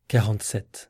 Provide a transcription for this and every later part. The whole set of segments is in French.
47.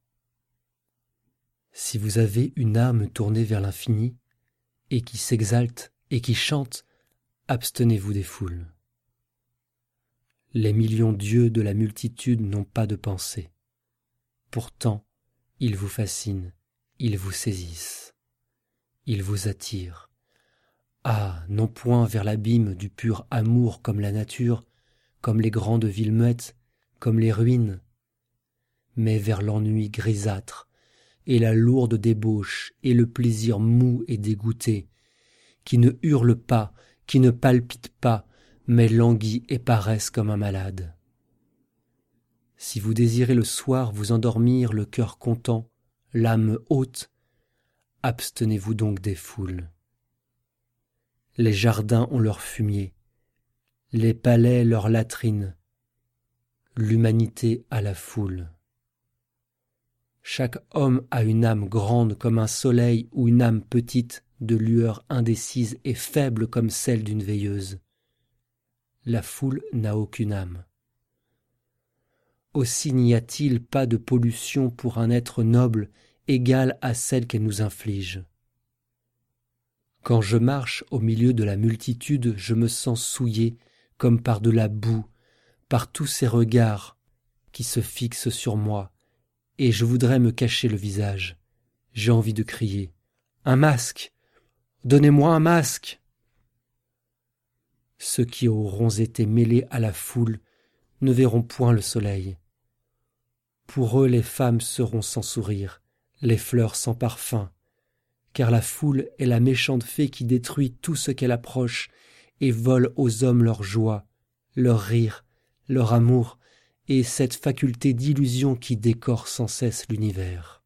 Si vous avez une âme tournée vers l'infini, et qui s'exalte et qui chante, abstenez-vous des foules. Les millions d'yeux de la multitude n'ont pas de pensée. Pourtant, ils vous fascinent, ils vous saisissent, ils vous attirent. Ah, non point vers l'abîme du pur amour comme la nature, comme les grandes villes muettes, comme les ruines, mais vers l'ennui grisâtre, et la lourde débauche, et le plaisir mou et dégoûté, qui ne hurle pas, qui ne palpite pas, mais languit et paraisse comme un malade. Si vous désirez le soir vous endormir le cœur content, l'âme haute, abstenez-vous donc des foules. Les jardins ont leur fumier, les palais leurs latrines, l'humanité a la foule. Chaque homme a une âme grande comme un soleil ou une âme petite, de lueur indécise et faible comme celle d'une veilleuse. La foule n'a aucune âme. Aussi n'y a-t-il pas de pollution pour un être noble égale à celle qu'elle nous inflige. Quand je marche au milieu de la multitude, je me sens souillé comme par de la boue, par tous ces regards qui se fixent sur moi, et je voudrais me cacher le visage. J'ai envie de crier « Un masque ! Donnez-moi un masque !» Ceux qui auront été mêlés à la foule ne verront point le soleil. Pour eux les femmes seront sans sourire, les fleurs sans parfum, car la foule est la méchante fée qui détruit tout ce qu'elle approche et vole aux hommes leur joie, leur rire, leur amour et cette faculté d'illusion qui décore sans cesse l'univers.